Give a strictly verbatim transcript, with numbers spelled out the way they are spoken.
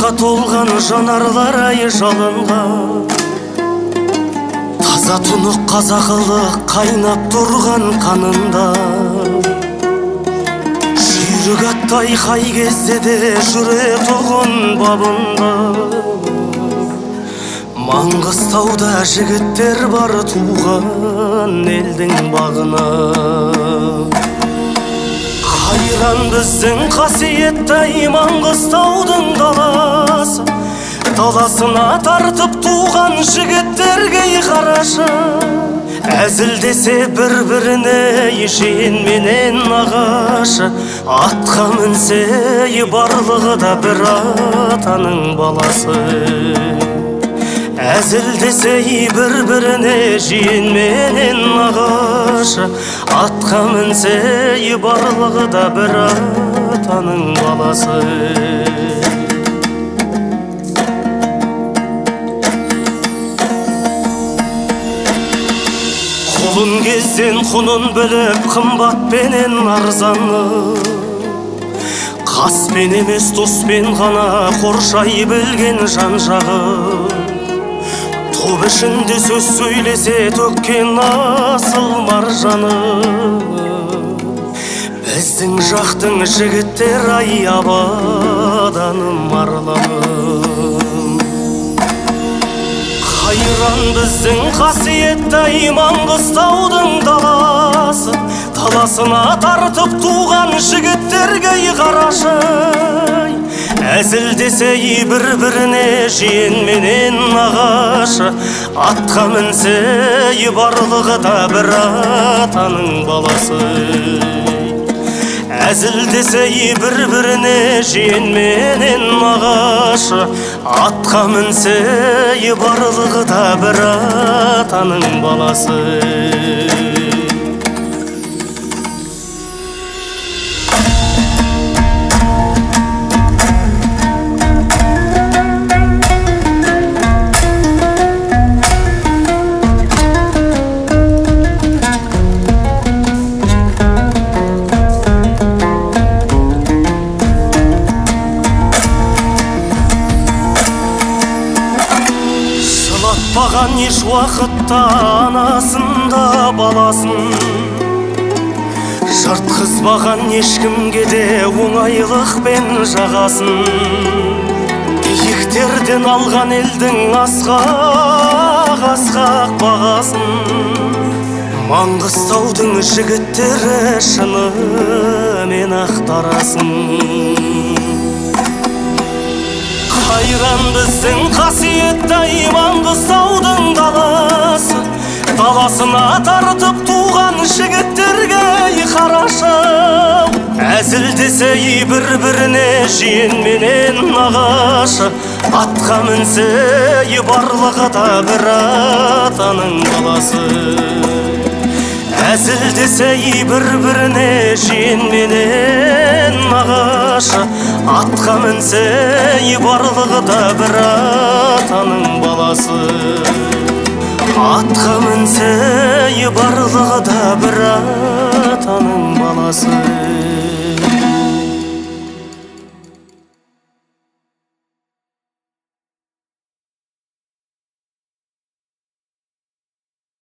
Жашқа толған жанарлар ай жалынға, таза тұнық қазақылық қайнап тұрған қанында. Жүйрік аттай қай кезде де жүре тұғын бабында. Маңғыстауда жігіттер бар туған елдің бағына. Қайран біздің қасиетті Маңғыстаудың даласы, даласына тартып туған жігіттерге қарашы. Әзілдесе бір-біріне жиен менен нағашы, атқа мінсе барлығы да бір атаның баласы. Әзілдесе бір-біріне жиен менен нағашы, атқа мінсе барлығы да бір атаның баласы. Құлын кезден құнын біліп қымбатпенен арзаны, қаспен емес доспен ғана қоршай білген жан-жағы. Топ ішінде сөз сөйлесе төккен асыл маржаны. Біздің жақтың жігіттер ай абаданым арланым. Қайран біздің қасиетті Маңғыстаудың даласы, даласына тартып туған жігіттерге қарашы. Әзілдесе бір-біріне жиен менен нағашы, атқа мінсе барлығы да бір атаның баласы. Әзілдесе бір-біріне жиен менен нағашы, атқа мінсе барлығы да бір атаның баласы. Баған еш уақытта анасында баласын, жыртқызбаған ешкімге де оңайлықпен жағасын. Биіктерден алған елдің асқақ-асқақ бағасын. Маңғыстаудың жігіттері шынымен ақтарасын. Қайран біздің қасиетті Маңғыстаудың даласы, даласына тартып туған жігіттерге қарашы. Әзілдесе бір-біріне жиен менен нағашы, атқа мінсе барлығы да бір атаның баласы. Әзілдесе бір-біріне жиен менен нағашы, атқа мінсе барлығы да бір атаның баласы. Атқа мінсе барлығы да бір атаның баласы.